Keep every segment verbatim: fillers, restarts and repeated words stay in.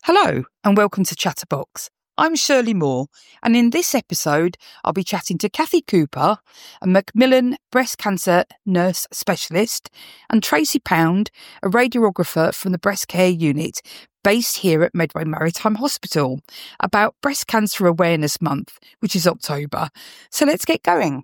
Hello and welcome to Chatterbox. I'm Shirley Moore, and in this episode I'll be chatting to Kathy Cooper, a Macmillan breast cancer nurse specialist, and Tracy Pound, a radiographer from the breast care unit based here at Medway Maritime Hospital, about Breast Cancer Awareness Month, which is October. So let's get going.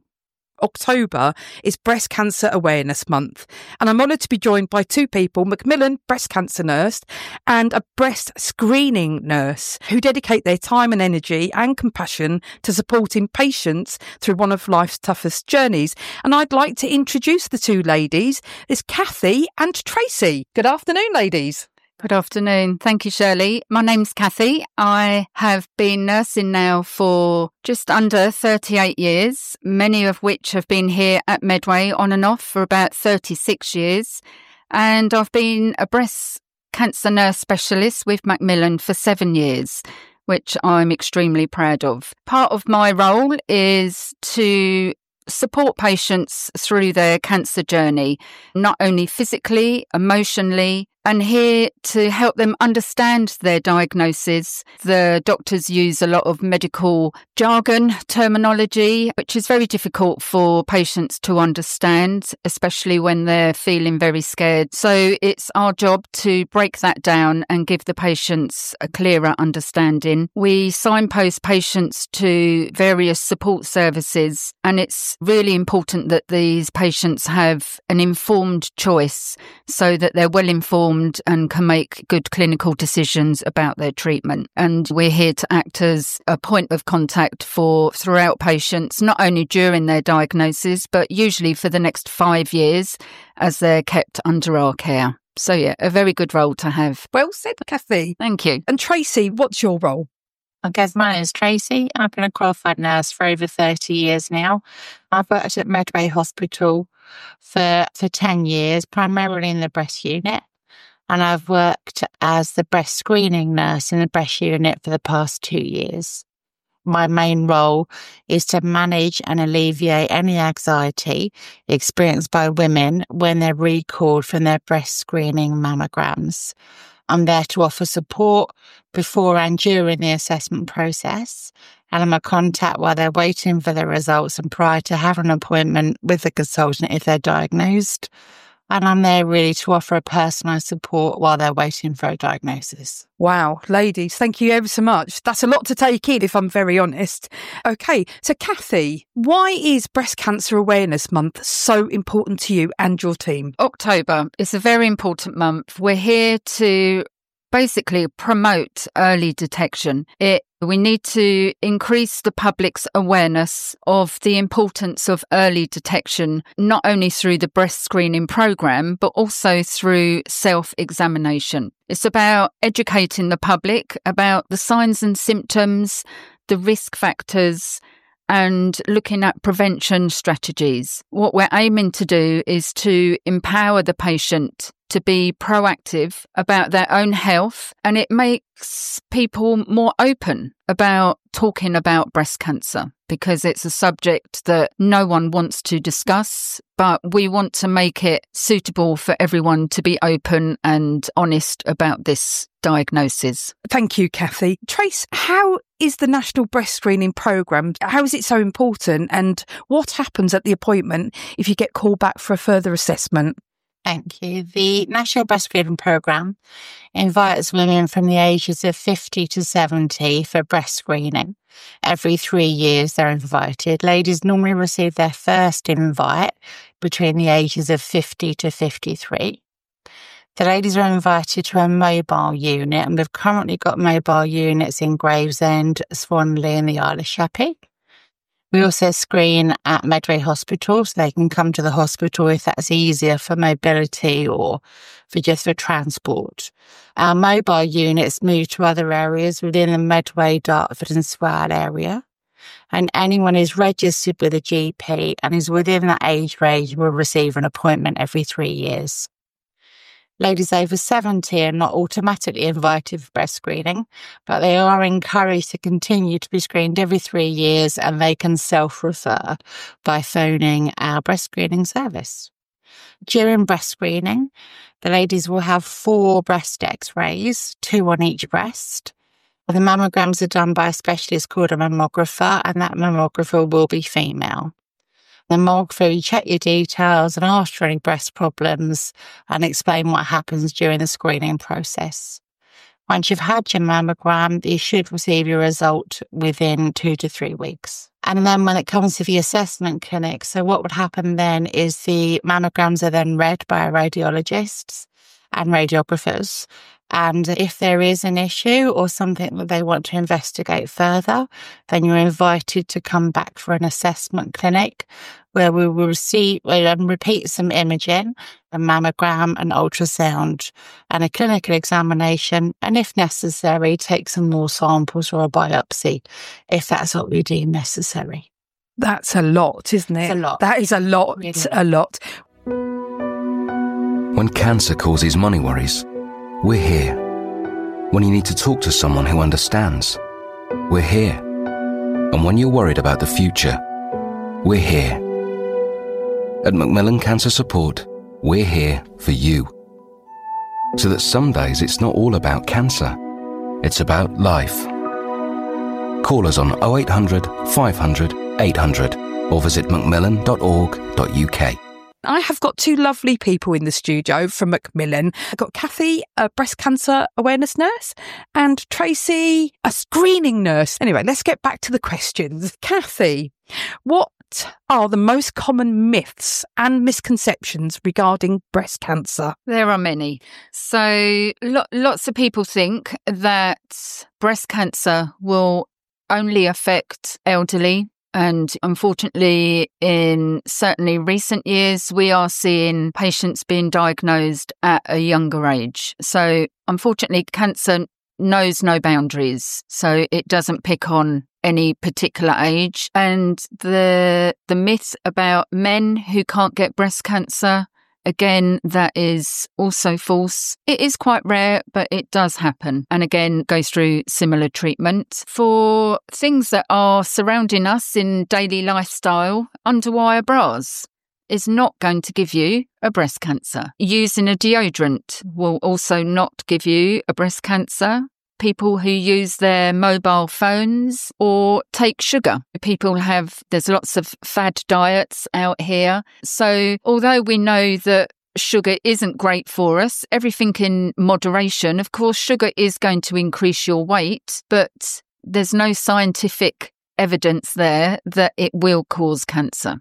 October is Breast Cancer Awareness Month, and I'm honoured to be joined by two people, Macmillan breast cancer nurse and a breast screening nurse, who dedicate their time and energy and compassion to supporting patients through one of life's toughest journeys. And I'd like to introduce the two ladies. It's Kathy and Tracy. Good afternoon, ladies. Good afternoon. Thank you, Shirley. My name's Kathy. I have been nursing now for just under thirty-eight years, many of which have been here at Medway on and off for about thirty-six years. And I've been a breast cancer nurse specialist with Macmillan for seven years, which I'm extremely proud of. Part of my role is to support patients through their cancer journey, not only physically, emotionally, and here to help them understand their diagnosis. The doctors use a lot of medical jargon terminology, which is very difficult for patients to understand, especially when they're feeling very scared. So it's our job to break that down and give the patients a clearer understanding. We signpost patients to various support services, and it's really important that these patients have an informed choice so that they're well informed and can make good clinical decisions about their treatment. And we're here to act as a point of contact for throughout patients, not only during their diagnosis, but usually for the next five years as they're kept under our care. So yeah, a very good role to have. Well said, Kathy. Thank you. And Tracy, what's your role? Okay, my name is Tracy. I've been a qualified nurse for over thirty years now. I've worked at Medway Hospital for, for ten years, primarily in the breast unit. And I've worked as the breast screening nurse in the breast unit for the past two years. My main role is to manage and alleviate any anxiety experienced by women when they're recalled from their breast screening mammograms. I'm there to offer support before and during the assessment process, and I'm a contact while they're waiting for the results and prior to having an appointment with the consultant if they're diagnosed. And I'm there really to offer a personalised support while they're waiting for a diagnosis. Wow, ladies, thank you ever so much. That's a lot to take in, if I'm very honest. Okay, so Kathy, why is Breast Cancer Awareness Month so important to you and your team? October is a very important month. We're here to basically promote early detection. It We need to increase the public's awareness of the importance of early detection, not only through the breast screening programme, but also through self-examination. It's about educating the public about the signs and symptoms, the risk factors, and looking at prevention strategies. What we're aiming to do is to empower the patient to be proactive about their own health, and it makes people more open about talking about breast cancer because it's a subject that no one wants to discuss, but we want to make it suitable for everyone to be open and honest about this diagnosis. Thank you, Kathy. Trace, how is the National Breast Screening Programme? How is it so important, and what happens at the appointment if you get called back for a further assessment? Thank you. The National Breastfeeding Programme invites women from the ages of fifty to seventy for breast screening. Every three years they're invited. Ladies normally receive their first invite between the ages of fifty to fifty-three. The ladies are invited to a mobile unit, and we've currently got mobile units in Gravesend, Swanley and the Isle of Sheppey. We also screen at Medway Hospital, so they can come to the hospital if that's easier for mobility or for just for transport. Our mobile units move to other areas within the Medway, Dartford and Swale area. And anyone who's registered with a G P and is within that age range will receive an appointment every three years. Ladies over seventy are not automatically invited for breast screening, but they are encouraged to continue to be screened every three years and they can self-refer by phoning our breast screening service. during breast screening, the ladies will have four breast x-rays, two on each breast. The mammograms are done by a specialist called a mammographer, and that mammographer will be female. The mammographer will check your details and ask for any breast problems and explain what happens during the screening process. Once you've had your mammogram, you should receive your result within two to three weeks. And then when it comes to the assessment clinic, so what would happen then is the mammograms are then read by radiologists and radiographers. And if there is an issue or something that they want to investigate further, then you're invited to come back for an assessment clinic where we will receive and repeat some imaging, a mammogram, an ultrasound, and a clinical examination, and if necessary, take some more samples or a biopsy, if that's what we deem necessary. That's a lot, isn't it? It's a lot. That is a lot. It's a lot. When cancer causes money worries, we're here. When you need to talk to someone who understands, we're here. And when you're worried about the future, we're here. At Macmillan Cancer Support, we're here for you. So that some days it's not all about cancer, it's about life. Call us on oh eight hundred, five hundred, eight hundred or visit macmillan dot org dot U K. I have got two lovely people in the studio from Macmillan. I've got Kathy, a breast cancer awareness nurse, and Tracy, a screening nurse. Anyway, let's get back to the questions. Kathy, what are the most common myths and misconceptions regarding breast cancer? There are many. So lo- lots of people think that breast cancer will only affect elderly. And unfortunately, in certainly recent years, we are seeing patients being diagnosed at a younger age. So unfortunately, cancer knows no boundaries. So it doesn't pick on any particular age. And the the myth about men who can't get breast cancer, again, that is also false. It is quite rare, but it does happen. And again, goes through similar treatment. For things that are surrounding us in daily lifestyle, underwire bras is not going to give you a breast cancer. Using a deodorant will also not give you a breast cancer. People who use their mobile phones or take sugar. People have, there's lots of fad diets out here. So although we know that sugar isn't great for us, everything in moderation, of course, sugar is going to increase your weight, but there's no scientific evidence there that it will cause cancer.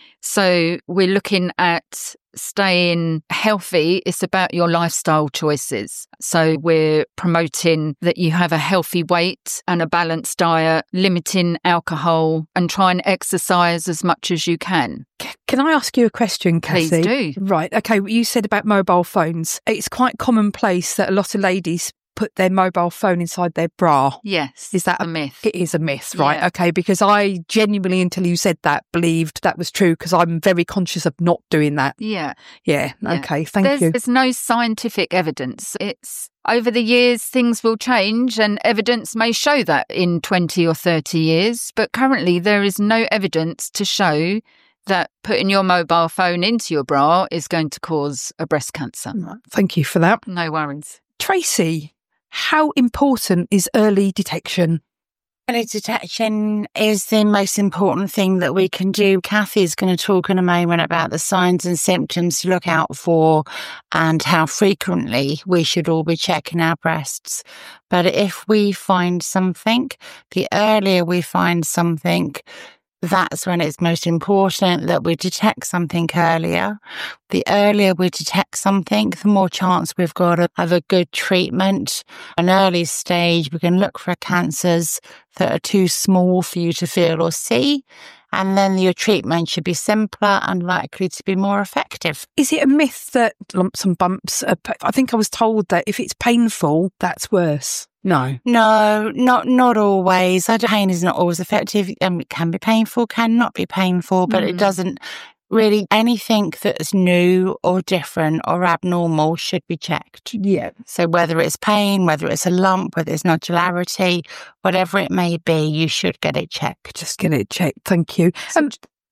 So we're looking at staying healthy. It's about your lifestyle choices. So we're promoting that you have a healthy weight and a balanced diet, limiting alcohol and try and exercise as much as you can. Can I ask you a question, Kathy? Please do. Right. Okay. You said about mobile phones. It's quite commonplace that a lot of ladies put their mobile phone inside their bra. Yes. Is that a myth? It is a myth, right? Yeah. Okay, because I genuinely, until you said that, believed that was true because I'm very conscious of not doing that. Yeah. Yeah. Yeah. Okay, thank there's, you. There's no scientific evidence. It's over the years, things will change and evidence may show that in twenty or thirty years. But currently, there is no evidence to show that putting your mobile phone into your bra is going to cause a breast cancer. Thank you for that. No worries. Tracy, how important is early detection? Early detection is the most important thing that we can do. Kathy is going to talk in a moment about the signs and symptoms to look out for and how frequently we should all be checking our breasts. But if we find something, the earlier we find something, that's when it's most important that we detect something earlier. The earlier we detect something, the more chance we've got of a good treatment. An early stage, we can look for cancers that are too small for you to feel or see. And then your treatment should be simpler and likely to be more effective. Is it a myth that lumps and bumps are, I think I was told that if it's painful, that's worse. No. No, not not always. Pain is not always effective. Um, it can be painful, can not be painful, but mm. it doesn't really, anything that's new or different or abnormal should be checked. Yeah. So whether it's pain, whether it's a lump, whether it's nodularity, whatever it may be, you should get it checked. Just get it checked. Thank you. So, Um,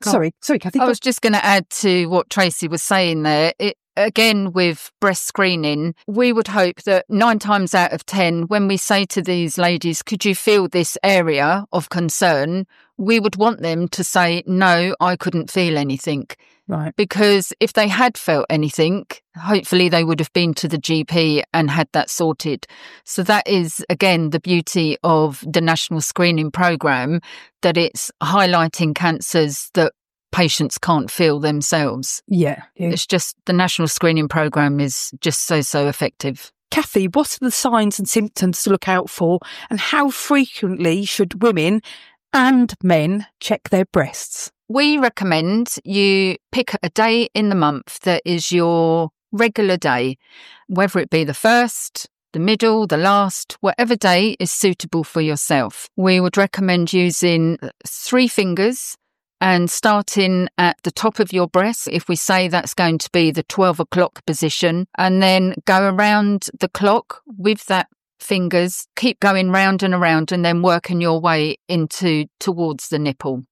Sorry, sorry, Kathy. I was just going to add to what Tracy was saying there. It, again, with breast screening, we would hope that nine times out of ten, when we say to these ladies, could you feel this area of concern? We would want them to say, no, I couldn't feel anything. Right. Because if they had felt anything, hopefully they would have been to the G P and had that sorted. So that is, again, the beauty of the National Screening Programme, that it's highlighting cancers that patients can't feel themselves. Yeah, yeah. It's just the National Screening Programme is just so, so effective. Kathy, what are the signs and symptoms to look out for, and how frequently should women and men check their breasts? We recommend you pick a day in the month that is your regular day, whether it be the first, the middle, the last, whatever day is suitable for yourself. We would recommend using three fingers and starting at the top of your breast, if we say that's going to be the twelve o'clock position, and then go around the clock with that fingers, keep going round and around, and then working your way into towards the nipple.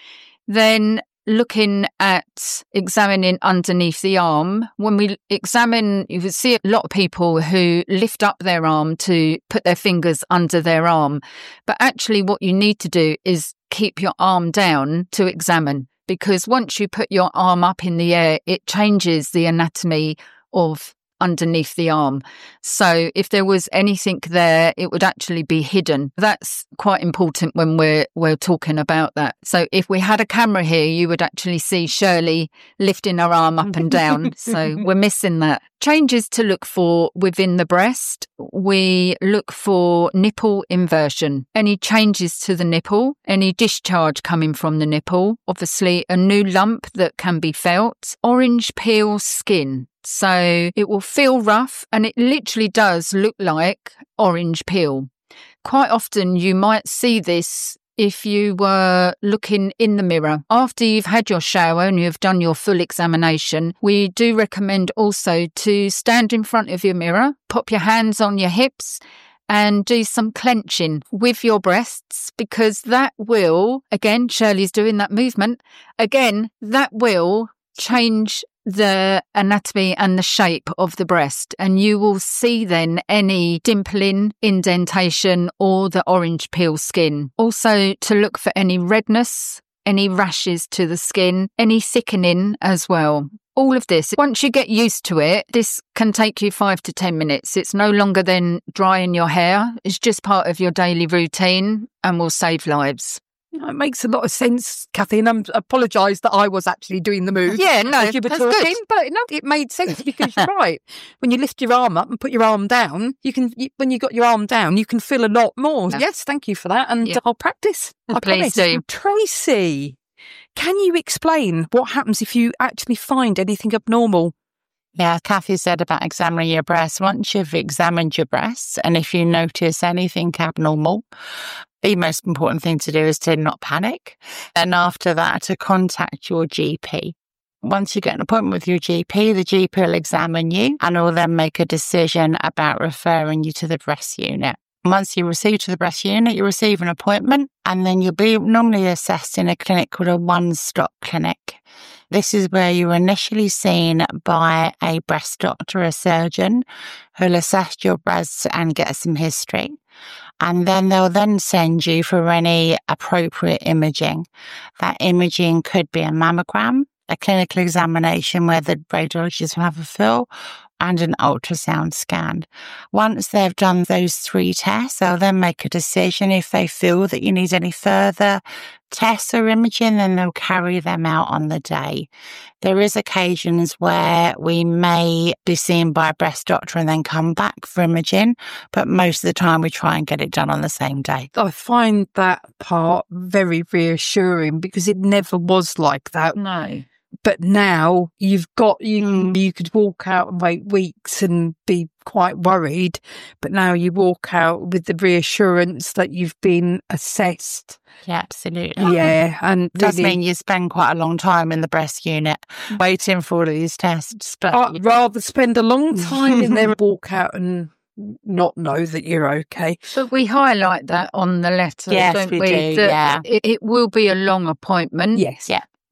Then looking at examining underneath the arm. When we examine, you will see a lot of people who lift up their arm to put their fingers under their arm. But actually what you need to do is keep your arm down to examine, because once you put your arm up in the air, it changes the anatomy of underneath the arm. So if there was anything there, it would actually be hidden. That's quite important when we're we're talking about that. So if we had a camera here, you would actually see Shirley lifting her arm up and down. So we're missing that. Changes to look for within the breast. We look for nipple inversion. Any changes to the nipple, any discharge coming from the nipple, obviously a new lump that can be felt, orange peel skin. So it will feel rough, and it literally does look like orange peel. Quite often you might see this if you were looking in the mirror. After you've had your shower and you've done your full examination, we do recommend also to stand in front of your mirror, pop your hands on your hips and do some clenching with your breasts, because that will, again, Shirley's doing that movement, again, that will change the anatomy and the shape of the breast, and you will see then any dimpling, indentation or the orange peel skin. Also to look for any redness, any rashes to the skin, any thickening as well. All of this, once you get used to it, this can take you five to ten minutes. It's no longer than drying your hair. It's just part of your daily routine and will save lives. It makes a lot of sense, Kathy, and I apologise that I was actually doing the move. Yeah, no, as you were that's talking, good. But no, it made sense, because you're right. When you lift your arm up and put your arm down, you can. You, when you got your arm down, you can feel a lot more. Yeah. Yes, thank you for that, and Yeah. I'll practice. I Please promise. do. Tracy, can you explain what happens if you actually find anything abnormal? Yeah, Kathy said about examining your breasts. Once you've examined your breasts, and if you notice anything abnormal, the most important thing to do is to not panic. And after that, to contact your G P. Once you get an appointment with your G P, the G P will examine you and will then make a decision about referring you to the breast unit. Once you receive to the breast unit, you receive an appointment, and then you'll be normally assessed in a clinic called a one-stop clinic. This is where you're initially seen by a breast doctor, a surgeon, who'll assess your breasts and get some history. And then they'll then send you for any appropriate imaging. That imaging could be a mammogram, a clinical examination where the radiologist will have a fill, and an ultrasound scan. Once they've done those three tests, they'll then make a decision. If they feel that you need any further tests or imaging, then they'll carry them out on the day. There is occasions where we may be seen by a breast doctor and then come back for imaging, but most of the time we try and get it done on the same day. I find that part very reassuring, because it never was like that. No. But now you've got, you, you could walk out and wait weeks and be quite worried. But now you walk out with the reassurance that you've been assessed. Yeah, absolutely. Yeah. And It does really, mean you spend quite a long time in the breast unit waiting for all of these tests. But I'd rather spend a long time in there and walk out and not know that you're okay. But we highlight that on the letter, Yes, don't we we? do, That yeah. It, it will be a long appointment. Yes. Yeah.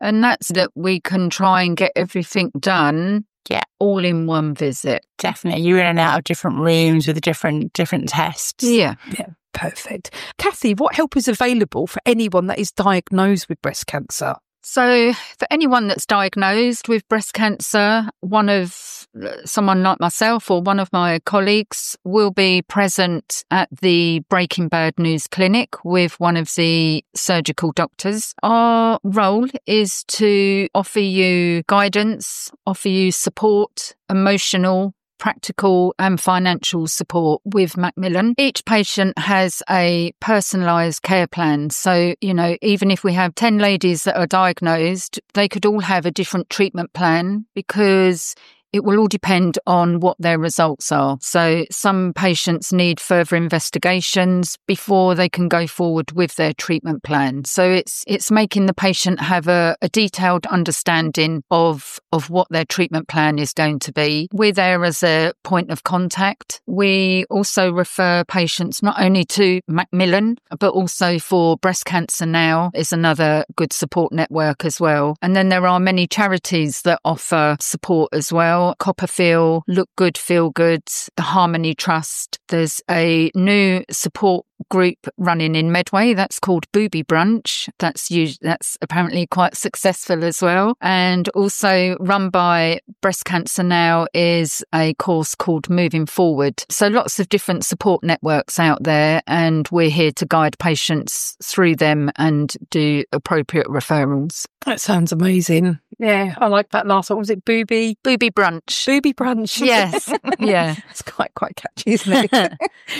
And that's that we can try and get everything done Yeah. all in one visit. Definitely. You're in and out of different rooms with different different tests. Yeah. Yeah, perfect. Kathy, what help is available for anyone that is diagnosed with breast cancer? So for anyone that's diagnosed with breast cancer, one of someone like myself or one of my colleagues will be present at the Breaking Bad News Clinic with one of the surgical doctors. Our role is to offer you guidance, offer you support, emotional, practical and financial support with Macmillan. Each patient has a personalised care plan. So, you know, even if we have ten ladies that are diagnosed, they could all have a different treatment plan because it will all depend on what their results are. So some patients need further investigations before they can go forward with their treatment plan. So it's it's making the patient have a, a detailed understanding of, of what their treatment plan is going to be. We're there as a point of contact. We also refer patients not only to Macmillan, but also for Breast Cancer Now is another good support network as well. And then there are many charities that offer support as well. Copperfield, Look Good, Feel Good, the Harmony Trust. There's a new support group running in Medway that's called Booby Brunch. That's us- that's apparently quite successful as well. And also run by Breast Cancer Now is a course called Moving Forward. So lots of different support networks out there, and we're here to guide patients through them and do appropriate referrals. That sounds amazing. Yeah, I like that last one. Was it Booby? Booby Brunch. Booby Brunch. Yes. Yeah. It's quite, quite catchy, isn't it?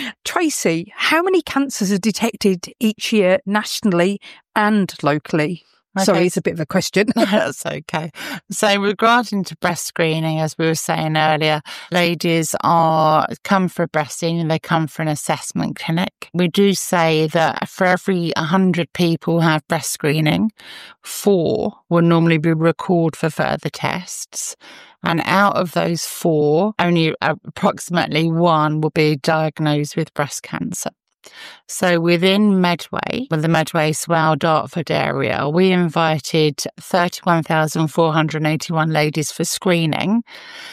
Tracy, how many cancers are detected each year nationally and locally? Okay. Sorry, it's a bit of a question. That's okay. So regarding to breast screening, as we were saying earlier, ladies are come for breasting and they come for an assessment clinic. We do say that for every one hundred people who have breast screening, four will normally be recalled for further tests. And out of those four, only approximately one will be diagnosed with breast cancer. So within Medway, with the Medway, Swale, Dartford area, we invited thirty-one thousand four hundred eighty-one ladies for screening.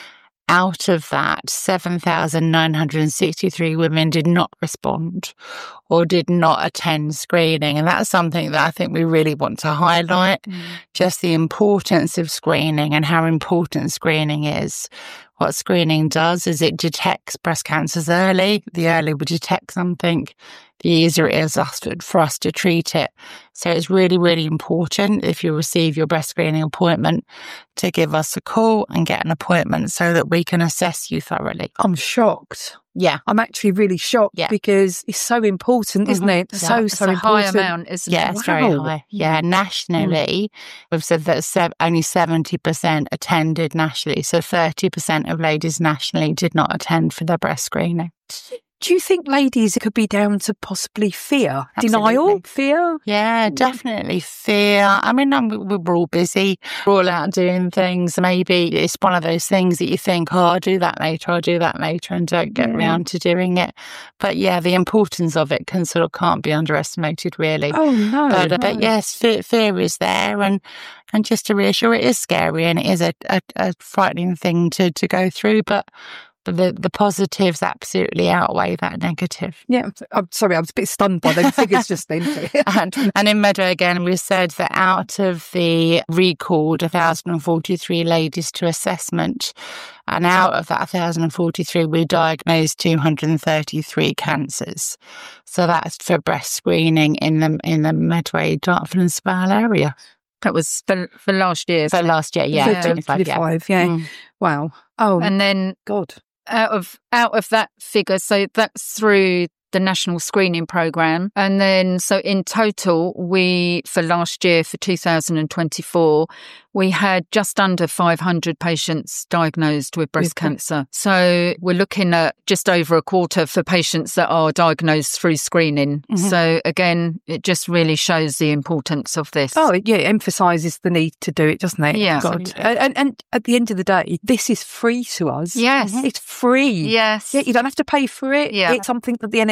Out of that, seven thousand nine hundred sixty-three women did not respond or did not attend screening. And that's something that I think we really want to highlight, mm. just the importance of screening and how important screening is. What screening does is it detects breast cancers early. The earlier we detect something, the easier it is for us to treat it. So it's really, really important if you receive your breast screening appointment to give us a call and get an appointment so that we can assess you thoroughly. I'm shocked. Yeah. I'm actually really shocked yeah. because it's so important, isn't it? Yeah. So, it's so a important. high amount, isn't yeah, it? it's wow. very high. Yeah, nationally, mm. we've said that se- only seventy percent attended nationally. So thirty percent of ladies nationally did not attend for their breast screening. Do you think, ladies, it could be down to possibly fear? Absolutely. Denial? Fear? Yeah, definitely fear. I mean, I'm, we're all busy. We're all out doing things. Maybe it's one of those things that you think, oh, I'll do that later, I'll do that later, and don't get yeah. around to doing it. But yeah, the importance of it can sort of can't be underestimated, really. Oh, no. But, uh, no. but yes, fear, fear is there. And, and just to reassure, it is scary and it is a, a, a frightening thing to, to go through. But But the, the positives absolutely outweigh that negative. Yeah, I'm sorry, I was a bit stunned by those figures just then. and, and in Medway, again, we said that out of the recalled one thousand forty-three ladies to assessment, and out of that one thousand forty-three, we diagnosed two hundred thirty-three cancers. So that's for breast screening in the, in the Medway, Dartford and Swale area. That was for, for last year. For last year, yeah. yeah. twenty-five, yeah. yeah. Mm. Wow. Oh, and then God. Out of out of that figure, so that's through the national screening program, and then so in total, we for last year for two thousand twenty-four, we had just under five hundred patients diagnosed with breast with cancer. So we're looking at just over a quarter for patients that are diagnosed through screening. Mm-hmm. So again, it just really shows the importance of this. Oh, yeah, it emphasises the need to do it, doesn't it? Yeah. God. And, and at the end of the day, this is free to us. Yes. It's free. Yes. Yeah, you don't have to pay for it. Yeah. It's something that the N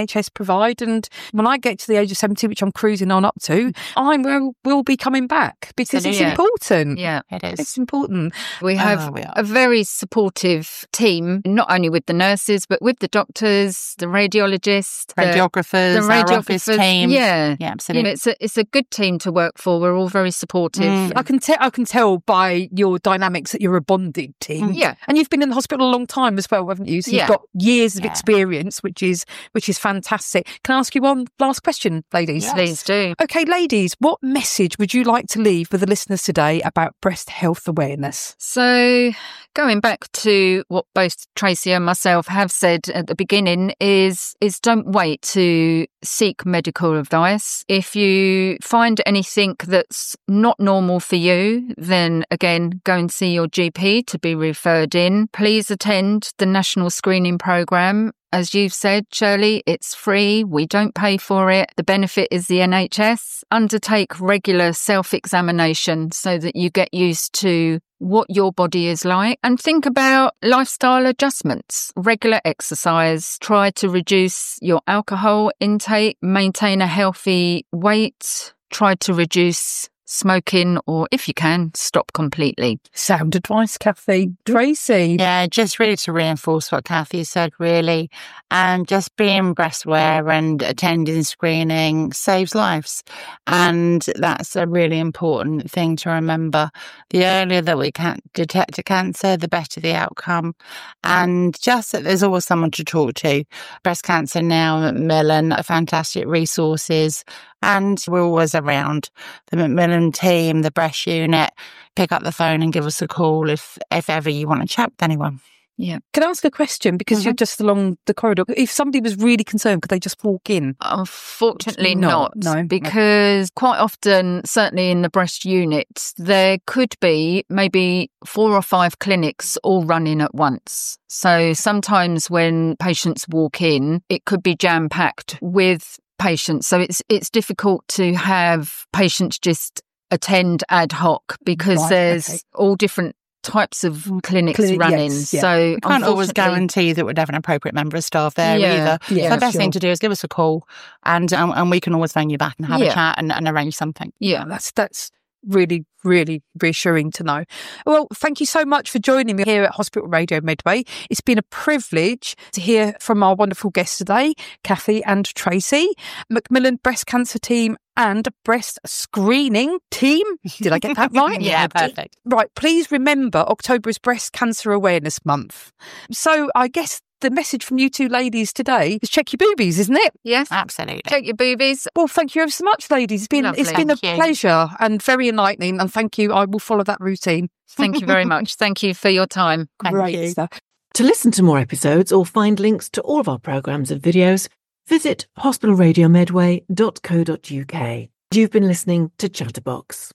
H S provide. And when I get to the age of seventy, which I'm cruising on up to, I will, will be coming back because Absolutely. it's important. Yeah, It is. It's important. we have Oh, we are. a very supportive team, not only with the nurses, but with the doctors, the radiologists, the, Radiographers, the our office radiographers. team. Yeah. Yeah, You absolutely. know, it's a it's a good team to work for. We're all very supportive. Mm. I can tell. I can tell by your dynamics that you're a bonded team. Yeah. And you've been in the hospital a long time as well, haven't you? So Yeah. you've got years of Yeah. experience, which is which is fantastic. Can I ask you one last question, ladies? Yes. Please do. Okay, ladies, what message would you like to leave with the listeners today about breast health awareness? So, going back to what both Tracy and myself have said at the beginning is is don't wait to seek medical advice. If you find anything that's not normal for you, then again, go and see your G P to be referred in. Please attend the National Screening Programme. As you've said, Shirley, it's free. We don't pay for it. The benefit is the N H S. Undertake regular self-examination so that you get used to what your body is like, and think about lifestyle adjustments, regular exercise, try to reduce your alcohol intake, maintain a healthy weight, try to reduce smoking, or if you can, stop completely. Sound advice, Kathy. Tracy. Yeah, just really to reinforce what Kathy said, really. And just being breast aware and attending screening saves lives. And that's a really important thing to remember. The earlier that we can detect a cancer, the better the outcome. And just that there's always someone to talk to. Breast Cancer Now, Macmillan, are fantastic resources. And we're always around. The Macmillan team, the breast unit, pick up the phone and give us a call if, if ever you want to chat with anyone. Yeah. Can I ask a question? Because you're just along the corridor. If somebody was really concerned, could they just walk in? Unfortunately Not, not, no. because quite often, certainly in the breast unit, there could be maybe four or five clinics all running at once. So sometimes when patients walk in, it could be jam-packed with patients. So it's it's difficult to have patients just attend ad hoc because Right, there's okay. all different types of clinics Clinic- running. yes, yeah. So We can't always unfortunately- guarantee that we'd have an appropriate member of staff there Yeah, either. yeah, so the best sure. thing to do is give us a call and um, and we can always phone you back and have Yeah. a chat and, and arrange something. Yeah. That's that's really, really reassuring to know. Well, thank you so much for joining me here at Hospital Radio Medway. It's been a privilege to hear from our wonderful guests today, Kathy and Tracy, Macmillan Breast Cancer Team and Breast Screening Team. Did I get that right? Yeah, perfect. Right. Please remember, October is Breast Cancer Awareness Month. So I guess the message from you two ladies today is check your boobies, isn't it? Yes. Absolutely. Check your boobies. Well, thank you ever so much, ladies. It's been Lovely. it's been a Thank you. pleasure and very enlightening. And thank you. I will follow that routine. Thank you very much. Thank you for your time. Thank Great you. stuff. To listen to more episodes or find links to all of our programmes and videos, visit hospital radio medway dot co dot uk. You've been listening to Chatterbox.